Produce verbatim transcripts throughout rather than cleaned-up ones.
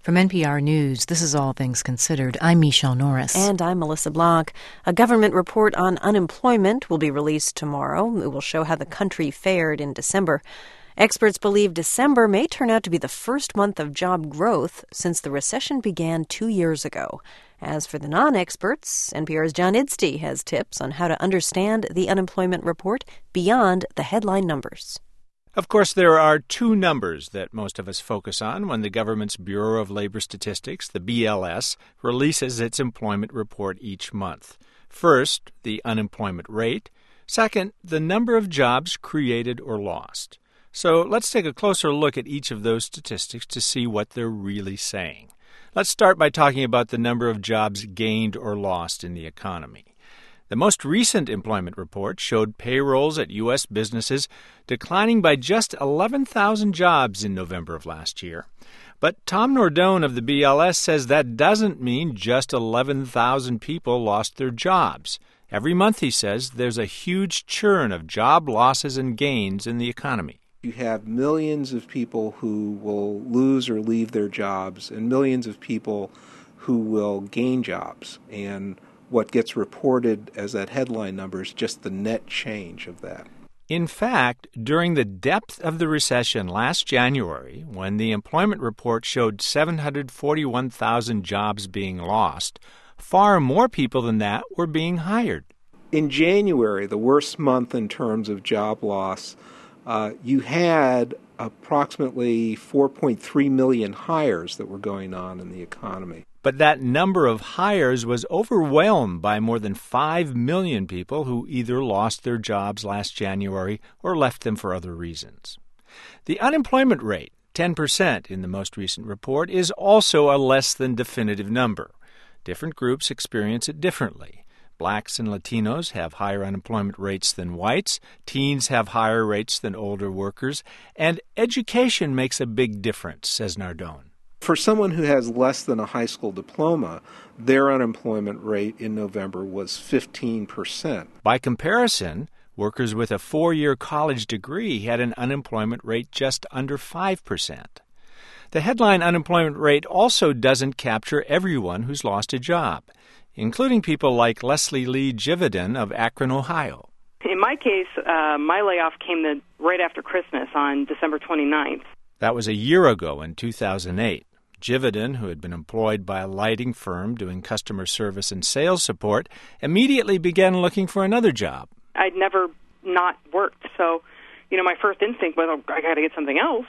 From N P R News, this is All Things Considered. I'm Michelle Norris. And I'm Melissa Blanc. A government report on unemployment will be released tomorrow. It will show how the country fared in December. Experts believe December may turn out to be the first month of job growth since the recession began two years ago. As for the non-experts, N P R's John Idstey has tips on how to understand the unemployment report beyond the headline numbers. Of course, there are two numbers that most of us focus on when the government's Bureau of Labor Statistics, the B L S, releases its employment report each month. First, the unemployment rate. Second, the number of jobs created or lost. So let's take a closer look at each of those statistics to see what they're really saying. Let's start by talking about the number of jobs gained or lost in the economy. The most recent employment report showed payrolls at U S businesses declining by just eleven thousand jobs in November of last year. But Tom Nordone of the B L S says that doesn't mean just eleven thousand people lost their jobs. Every month, he says, there's a huge churn of job losses and gains in the economy. You have millions of people who will lose or leave their jobs and millions of people who will gain jobs. And what gets reported as that headline number is just the net change of that. In fact, during the depth of the recession last January, when the employment report showed seven hundred forty-one thousand jobs being lost, far more people than that were being hired. In January, the worst month in terms of job loss, uh, you had approximately four point three million hires that were going on in the economy. But that number of hires was overwhelmed by more than five million people who either lost their jobs last January or left them for other reasons. The unemployment rate, ten percent in the most recent report, is also a less than definitive number. Different groups experience it differently. Blacks and Latinos have higher unemployment rates than whites, teens have higher rates than older workers, and education makes a big difference, says Nardone. For someone who has less than a high school diploma, their unemployment rate in November was fifteen percent. By comparison, workers with a four-year college degree had an unemployment rate just under five percent. The headline unemployment rate also doesn't capture everyone who's lost a job, including people like Leslie Lee Jividen of Akron, Ohio. In my case, uh, my layoff came the, right after Christmas on December twenty-ninth. That was a year ago in two thousand eight. Jividen, who had been employed by a lighting firm doing customer service and sales support, immediately began looking for another job. I'd never not worked, so, you know, my first instinct was, oh, I got to get something else.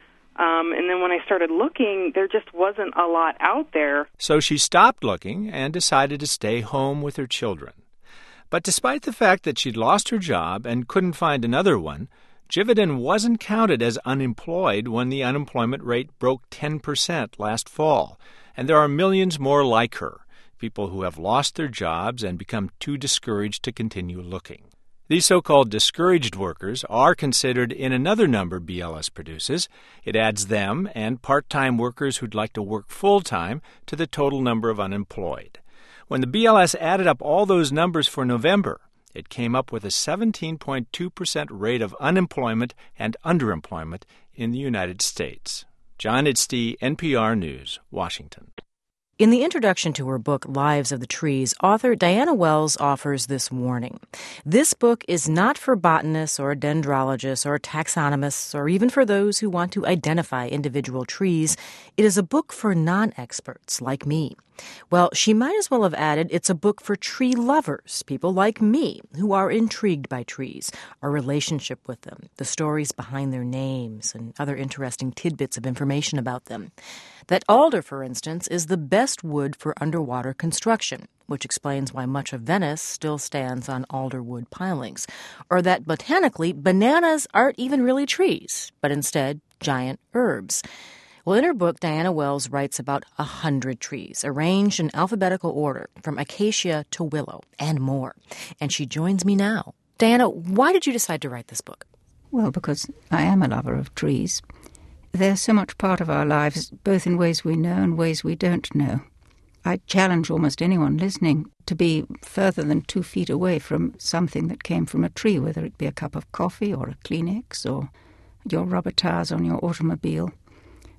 Um, and then when I started looking, there just wasn't a lot out there. So she stopped looking and decided to stay home with her children. But despite the fact that she'd lost her job and couldn't find another one, Jividen wasn't counted as unemployed when the unemployment rate broke ten percent last fall. And there are millions more like her, people who have lost their jobs and become too discouraged to continue looking. These so-called discouraged workers are considered in another number B L S produces. It adds them and part-time workers who'd like to work full-time to the total number of unemployed. When the B L S added up all those numbers for November, it came up with a seventeen point two percent rate of unemployment and underemployment in the United States. John Idstey, N P R News, Washington. In the introduction to her book, Lives of the Trees, author Diana Wells offers this warning. This book is not for botanists or dendrologists or taxonomists or even for those who want to identify individual trees. It is a book for non-experts like me. Well, she might as well have added it's a book for tree lovers, people like me who are intrigued by trees, our relationship with them, the stories behind their names, and other interesting tidbits of information about them. That alder, for instance, is the best wood for underwater construction, which explains why much of Venice still stands on alder wood pilings, or that botanically, bananas aren't even really trees, but instead giant herbs. Well, in her book, Diana Wells writes about a hundred trees, arranged in alphabetical order, from acacia to willow, and more. And she joins me now. Diana, why did you decide to write this book? Well, because I am a lover of trees. They're so much part of our lives, both in ways we know and ways we don't know. I challenge almost anyone listening to be further than two feet away from something that came from a tree, whether it be a cup of coffee or a Kleenex or your rubber tires on your automobile.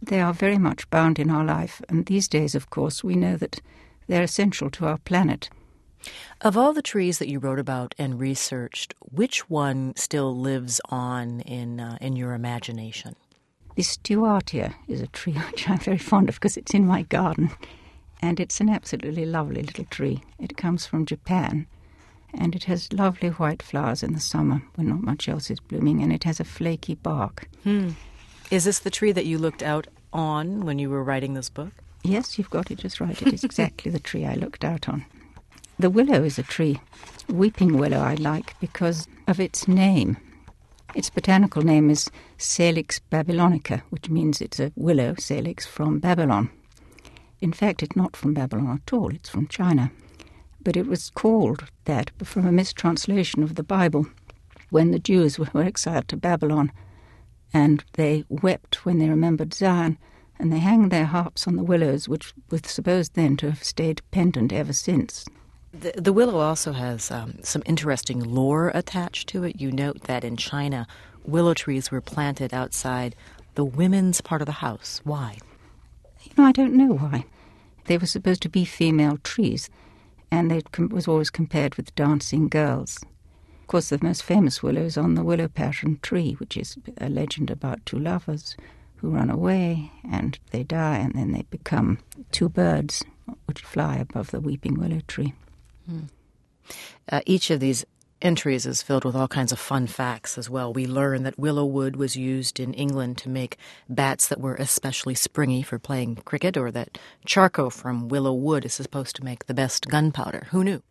They are very much bound in our life, and these days, of course, we know that they're essential to our planet. Of all the trees that you wrote about and researched, which one still lives on in uh, in your imagination? The Stewartia is a tree which I'm very fond of because it's in my garden, and it's an absolutely lovely little tree. It comes from Japan, and it has lovely white flowers in the summer when not much else is blooming, and it has a flaky bark. Hmm. Is this the tree that you looked out on when you were writing this book? Yes, you've got it just right. It is exactly the tree I looked out on. The willow is a tree, weeping willow I like because of its name. Its botanical name is Salix babylonica, which means it's a willow, Salix, from Babylon. In fact, it's not from Babylon at all, it's from China. But it was called that from a mistranslation of the Bible when the Jews were exiled to Babylon, and they wept when they remembered Zion, and they hanged their harps on the willows, which were supposed then to have stayed pendant ever since. The, the willow also has um, some interesting lore attached to it. You note that in China, willow trees were planted outside the women's part of the house. Why? You know, I don't know why. They were supposed to be female trees, and it com- was always compared with dancing girls. Of course, the most famous willow is on the willow passion tree, which is a legend about two lovers who run away, and they die, and then they become two birds which fly above the weeping willow tree. Hmm. Uh, each of these entries is filled with all kinds of fun facts as well. We learn that willow wood was used in England to make bats that were especially springy for playing cricket, or that charcoal from willow wood is supposed to make the best gunpowder. Who knew?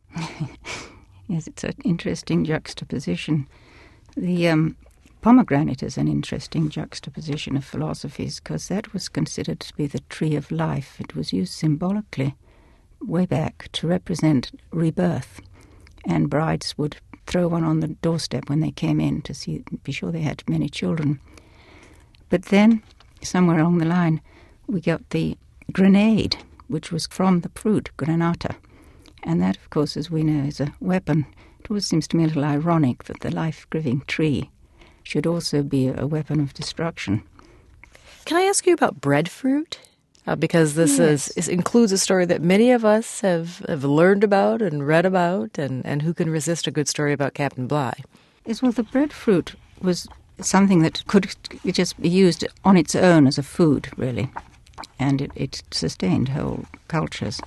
Yes, it's an interesting juxtaposition. The um, pomegranate is an interesting juxtaposition of philosophies because that was considered to be the tree of life. It was used symbolically way back to represent rebirth, and brides would throw one on the doorstep when they came in to see, be sure they had many children. But then, somewhere along the line, we got the grenade, which was from the fruit, granata. And that, of course, as we know, is a weapon. It always seems to me a little ironic that the life-giving tree should also be a weapon of destruction. Can I ask you about breadfruit? Uh, because this yes. is, is includes a story that many of us have, have learned about and read about, and, and who can resist a good story about Captain Bligh? Yes, well, the breadfruit was something that could just be used on its own as a food, really, and it, it sustained whole cultures.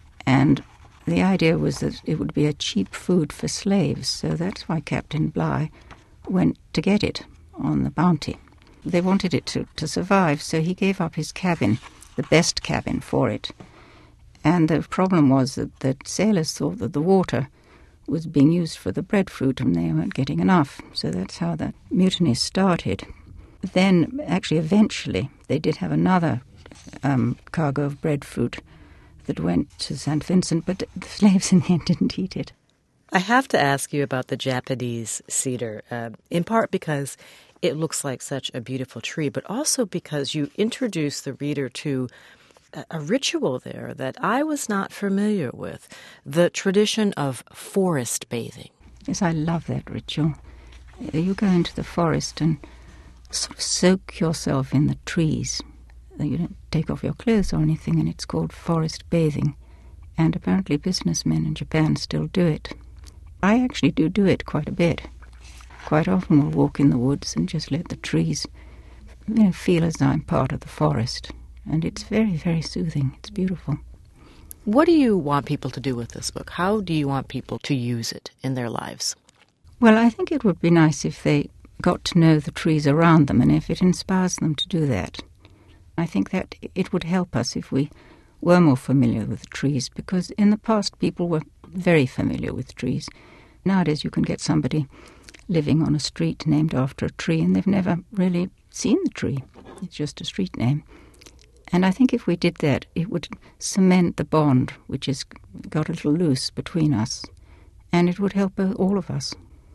And the idea was that it would be a cheap food for slaves, so that's why Captain Bligh went to get it on the Bounty. They wanted it to, to survive, so he gave up his cabin, the best cabin for it. And the problem was that, that sailors thought that the water was being used for the breadfruit and they weren't getting enough. So that's how the mutiny started. Then, actually, eventually, they did have another um, cargo of breadfruit that went to Saint Vincent, but the slaves in the end didn't eat it. I have to ask you about the Japanese cedar, uh, in part because it looks like such a beautiful tree, but also because you introduce the reader to a, a ritual there that I was not familiar with, the tradition of forest bathing. Yes, I love that ritual. You go into the forest and sort of soak yourself in the trees. You don't take off your clothes or anything, and it's called forest bathing. And apparently businessmen in Japan still do it. I actually do do it quite a bit. Quite often we'll walk in the woods and just let the trees, you know, feel as though I'm part of the forest. And it's very, very soothing. It's beautiful. What do you want people to do with this book? How do you want people to use it in their lives? Well, I think it would be nice if they got to know the trees around them and if it inspires them to do that. I think that it would help us if we were more familiar with the trees, because in the past people were very familiar with trees. Nowadays you can get somebody living on a street named after a tree and they've never really seen the tree. It's just a street name. And I think if we did that, it would cement the bond which has got a little loose between us, and it would help all of us.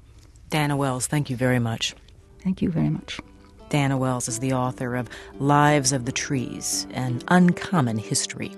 Diana Wells, thank you very much. Thank you very much. Diana Wells is the author of Lives of the Trees, An Uncommon History.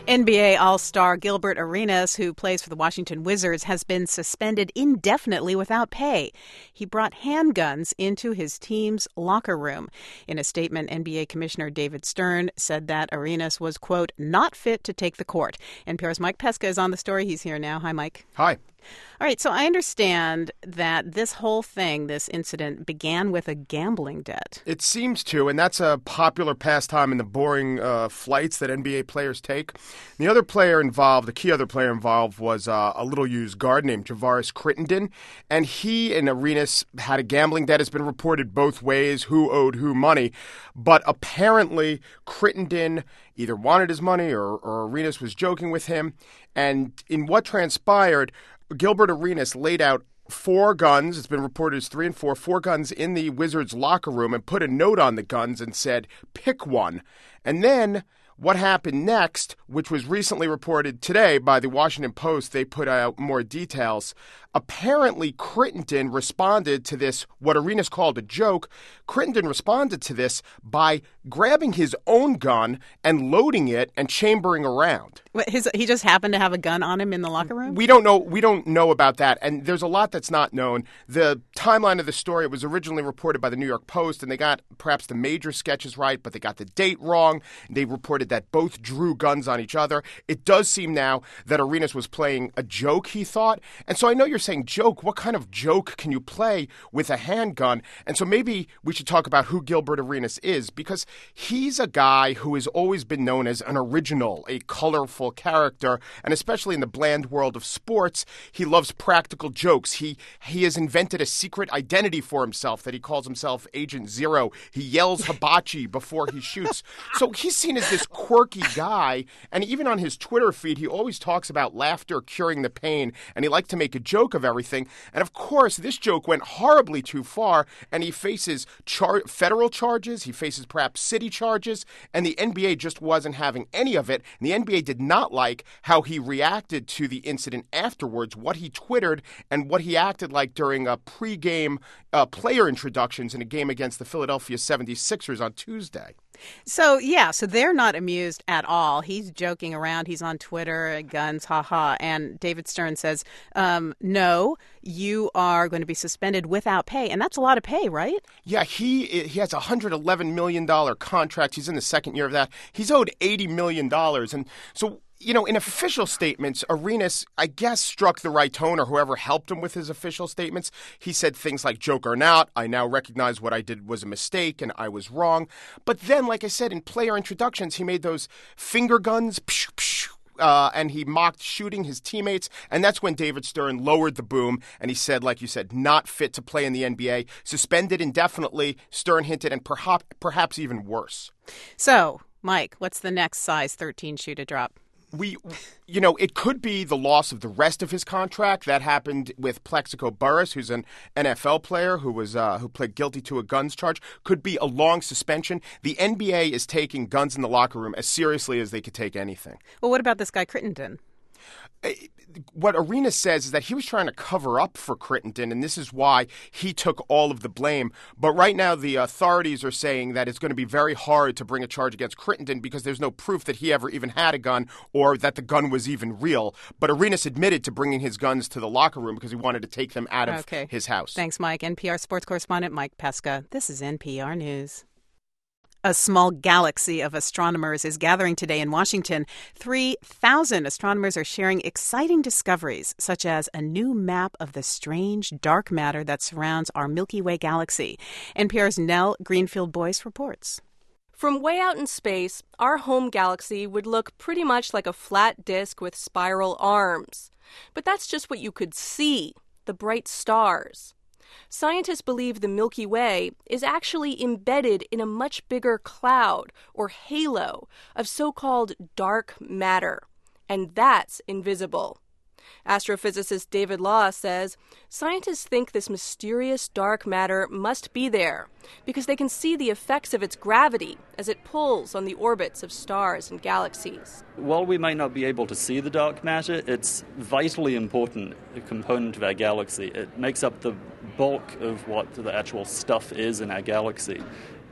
N B A All-Star Gilbert Arenas, who plays for the Washington Wizards, has been suspended indefinitely without pay. He brought handguns into his team's locker room. In a statement, N B A Commissioner David Stern said that Arenas was, quote, not fit to take the court. N P R's Mike Pesca is on the story. He's here now. Hi, Mike. Hi. All right, so I understand that this whole thing, this incident, began with a gambling debt. It seems to, and that's a popular pastime in the boring uh, flights that N B A players take. The other player involved, the key other player involved, was uh, a little-used guard named Javaris Crittenden, and he and Arenas had a gambling debt. It's been reported both ways, who owed who money, but apparently Crittenden either wanted his money or, or Arenas was joking with him, and in what transpired, Gilbert Arenas laid out four guns. It's been reported as three and four, four guns in the Wizards' locker room and put a note on the guns and said, pick one. And then what happened next, which was recently reported today by the Washington Post, they put out more details. Apparently, Crittenden responded to this, what Arenas called a joke. Crittenden responded to this by grabbing his own gun and loading it and chambering around. What, his, he just happened to have a gun on him in the locker room? We don't know. We don't know about that, and there's a lot that's not known. The timeline of the story, it was originally reported by the New York Post, and they got perhaps the major sketches right, but they got the date wrong. They reported that both drew guns on each other. It does seem now that Arenas was playing a joke, he thought. And so I know you're saying joke. What kind of joke can you play with a handgun? And so maybe we should talk about who Gilbert Arenas is, because he's a guy who has always been known as an original, a colorful character, and especially in the bland world of sports, he loves practical jokes. He he has invented a secret identity for himself that he calls himself Agent Zero. He yells hibachi before he shoots. So he's seen as this quirky guy, and even on his Twitter feed, he always talks about laughter curing the pain, and he liked to make a joke of everything. And of course, this joke went horribly too far, and he faces char- federal charges, he faces perhaps city charges, and the N B A just wasn't having any of it. And the N B A did not like how he reacted to the incident afterwards, what he twittered, and what he acted like during a pregame uh, player introductions in a game against the Philadelphia seventy-sixers on Tuesday. So, yeah, so they're not amused at all. He's joking around. He's on Twitter, guns, ha-ha. And David Stern says, um, no, you are going to be suspended without pay. And that's a lot of pay, right? Yeah, he he has a one hundred eleven million dollars contract. He's in the second year of that. He's owed eighty million dollars. And so, you know, in official statements, Arenas, I guess, struck the right tone, or whoever helped him with his official statements. He said things like, joke or not, I now recognize what I did was a mistake and I was wrong. But then, like I said, in player introductions, he made those finger guns, psh, psh, uh, and he mocked shooting his teammates. And that's when David Stern lowered the boom and he said, like you said, not fit to play in the N B A, suspended indefinitely, Stern hinted, and perhaps, perhaps even worse. So, Mike, what's the next size thirteen shoe to drop? We, you know, it could be the loss of the rest of his contract. That happened with Plexico Burress, who's an N F L player who was uh, who pled guilty to a guns charge. Could be a long suspension. The N B A is taking guns in the locker room as seriously as they could take anything. Well, what about this guy Crittenden? What Arenas says is that he was trying to cover up for Crittenden, and this is why he took all of the blame. But right now, the authorities are saying that it's going to be very hard to bring a charge against Crittenden because there's no proof that he ever even had a gun or that the gun was even real. But Arenas admitted to bringing his guns to the locker room because he wanted to take them out of okay. his house. Thanks, Mike. N P R sports correspondent Mike Pesca. This is N P R News. A small galaxy of astronomers is gathering today in Washington. three thousand astronomers are sharing exciting discoveries, such as a new map of the strange dark matter that surrounds our Milky Way galaxy. N P R's Nell Greenfield-Boyce reports. From way out in space, our home galaxy would look pretty much like a flat disk with spiral arms. But that's just what you could see, the bright stars. Scientists believe the Milky Way is actually embedded in a much bigger cloud, or halo, of so-called dark matter, and that's invisible. Astrophysicist David Law says scientists think this mysterious dark matter must be there because they can see the effects of its gravity as it pulls on the orbits of stars and galaxies. While we might not be able to see the dark matter, it's vitally important a component of our galaxy. It makes up the bulk of what the actual stuff is in our galaxy.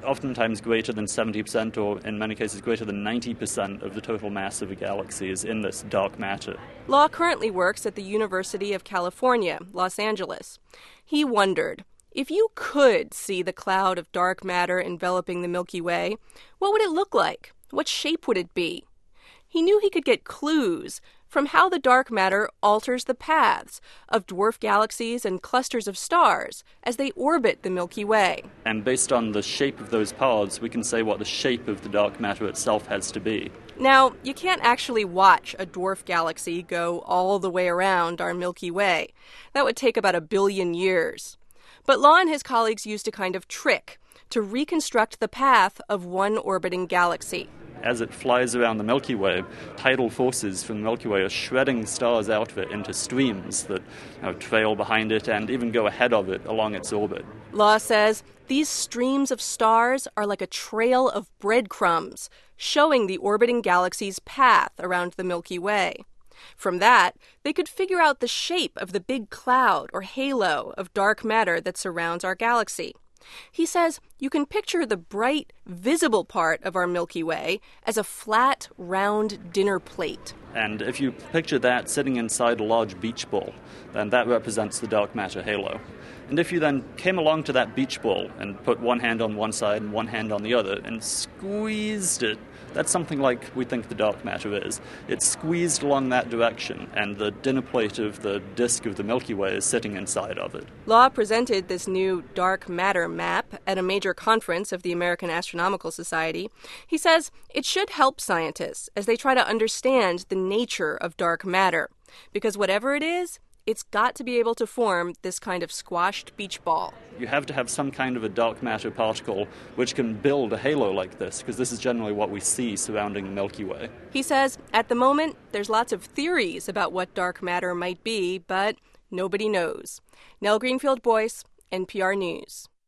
oftentimes greater than seventy percent, or in many cases greater than ninety percent of the total mass of a galaxy is in this dark matter. Law currently works at the University of California, Los Angeles. He wondered, if you could see the cloud of dark matter enveloping the Milky Way, what would it look like? What shape would it be? He knew he could get clues from how the dark matter alters the paths of dwarf galaxies and clusters of stars as they orbit the Milky Way. And based on the shape of those paths, we can say what the shape of the dark matter itself has to be. Now, you can't actually watch a dwarf galaxy go all the way around our Milky Way. That would take about a billion years. But Law and his colleagues used a kind of trick to reconstruct the path of one orbiting galaxy. As it flies around the Milky Way, tidal forces from the Milky Way are shredding stars out of it into streams that you know, trail behind it and even go ahead of it along its orbit. Law says these streams of stars are like a trail of breadcrumbs, showing the orbiting galaxy's path around the Milky Way. From that, they could figure out the shape of the big cloud or halo of dark matter that surrounds our galaxy. He says you can picture the bright, visible part of our Milky Way as a flat, round dinner plate. And if you picture that sitting inside a large beach ball, then that represents the dark matter halo. And if you then came along to that beach ball and put one hand on one side and one hand on the other and squeezed it, that's something like we think the dark matter is. It's squeezed along that direction, and the dinner plate of the disk of the Milky Way is sitting inside of it. Law presented this new dark matter map at a major conference of the American Astronomical Society. He says it should help scientists as they try to understand the nature of dark matter, because whatever it is, it's got to be able to form this kind of squashed beach ball. You have to have some kind of a dark matter particle which can build a halo like this, because this is generally what we see surrounding the Milky Way. He says, at the moment, there's lots of theories about what dark matter might be, but nobody knows. Nell Greenfield-Boyce, N P R News.